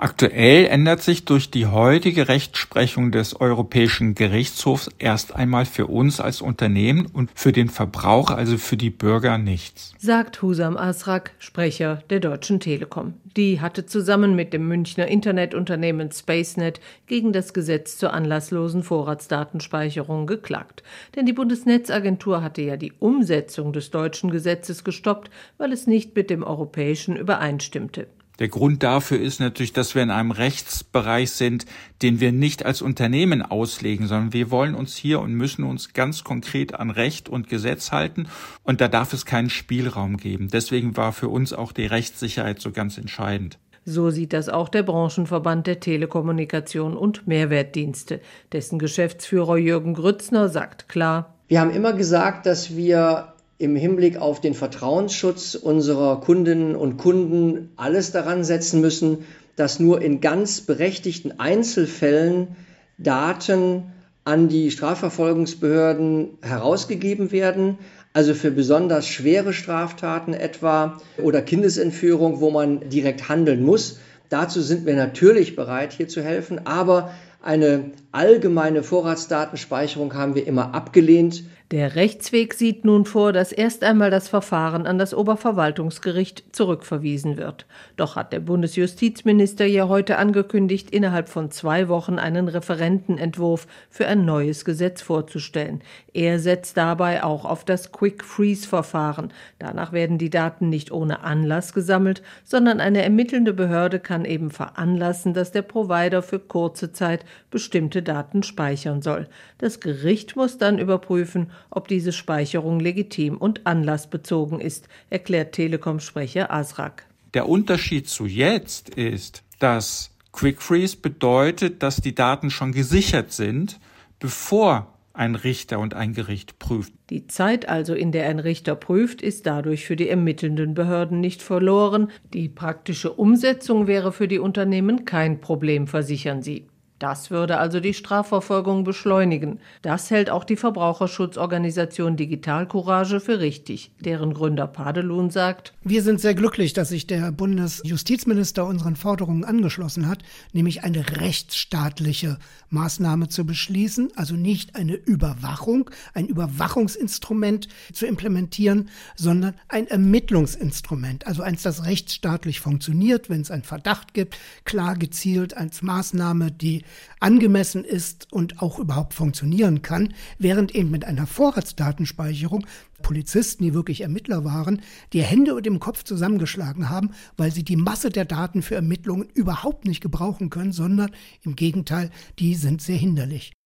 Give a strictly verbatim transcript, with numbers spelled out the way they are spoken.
Aktuell ändert sich durch die heutige Rechtsprechung des Europäischen Gerichtshofs erst einmal für uns als Unternehmen und für den Verbraucher, also für die Bürger, nichts. Sagt Husam Asrak, Sprecher der Deutschen Telekom. Die hatte zusammen mit dem Münchner Internetunternehmen SpaceNet gegen das Gesetz zur anlasslosen Vorratsdatenspeicherung geklagt. Denn die Bundesnetzagentur hatte ja die Umsetzung des deutschen Gesetzes gestoppt, weil es nicht mit dem europäischen übereinstimmte. Der Grund dafür ist natürlich, dass wir in einem Rechtsbereich sind, den wir nicht als Unternehmen auslegen, sondern wir wollen uns hier und müssen uns ganz konkret an Recht und Gesetz halten und da darf es keinen Spielraum geben. Deswegen war für uns auch die Rechtssicherheit so ganz entscheidend. So sieht das auch der Branchenverband der Telekommunikation und Mehrwertdienste. Dessen Geschäftsführer Jürgen Grützner sagt klar: Wir haben immer gesagt, dass wir im Hinblick auf den Vertrauensschutz unserer Kundinnen und Kunden alles daran setzen müssen, dass nur in ganz berechtigten Einzelfällen Daten an die Strafverfolgungsbehörden herausgegeben werden. Also für besonders schwere Straftaten etwa oder Kindesentführung, wo man direkt handeln muss. Dazu sind wir natürlich bereit, hier zu helfen, aber eine allgemeine Vorratsdatenspeicherung haben wir immer abgelehnt. Der Rechtsweg sieht nun vor, dass erst einmal das Verfahren an das Oberverwaltungsgericht zurückverwiesen wird. Doch hat der Bundesjustizminister ja heute angekündigt, innerhalb von zwei Wochen einen Referentenentwurf für ein neues Gesetz vorzustellen. Er setzt dabei auch auf das Quick-Freeze-Verfahren. Danach werden die Daten nicht ohne Anlass gesammelt, sondern eine ermittelnde Behörde kann eben veranlassen, dass der Provider für kurze Zeit bestimmte Daten speichern soll. Das Gericht muss dann überprüfen, ob diese Speicherung legitim und anlassbezogen ist, erklärt Telekom-Sprecher Asrak. Der Unterschied zu jetzt ist, dass Quick Freeze bedeutet, dass die Daten schon gesichert sind, bevor ein Richter und ein Gericht prüft. Die Zeit also, in der ein Richter prüft, ist dadurch für die ermittelnden Behörden nicht verloren. Die praktische Umsetzung wäre für die Unternehmen kein Problem, versichern sie. Das würde also die Strafverfolgung beschleunigen. Das hält auch die Verbraucherschutzorganisation Digital Courage für richtig. Deren Gründer Padelun sagt: Wir sind sehr glücklich, dass sich der Bundesjustizminister unseren Forderungen angeschlossen hat, nämlich eine rechtsstaatliche Maßnahme zu beschließen, also nicht eine Überwachung, ein Überwachungsinstrument zu implementieren, sondern ein Ermittlungsinstrument, also eins, das rechtsstaatlich funktioniert, wenn es einen Verdacht gibt, klar gezielt als Maßnahme, die angemessen ist und auch überhaupt funktionieren kann, während eben mit einer Vorratsdatenspeicherung Polizisten, die wirklich Ermittler waren, die Hände über dem Kopf zusammengeschlagen haben, weil sie die Masse der Daten für Ermittlungen überhaupt nicht gebrauchen können, sondern im Gegenteil, die sind sehr hinderlich.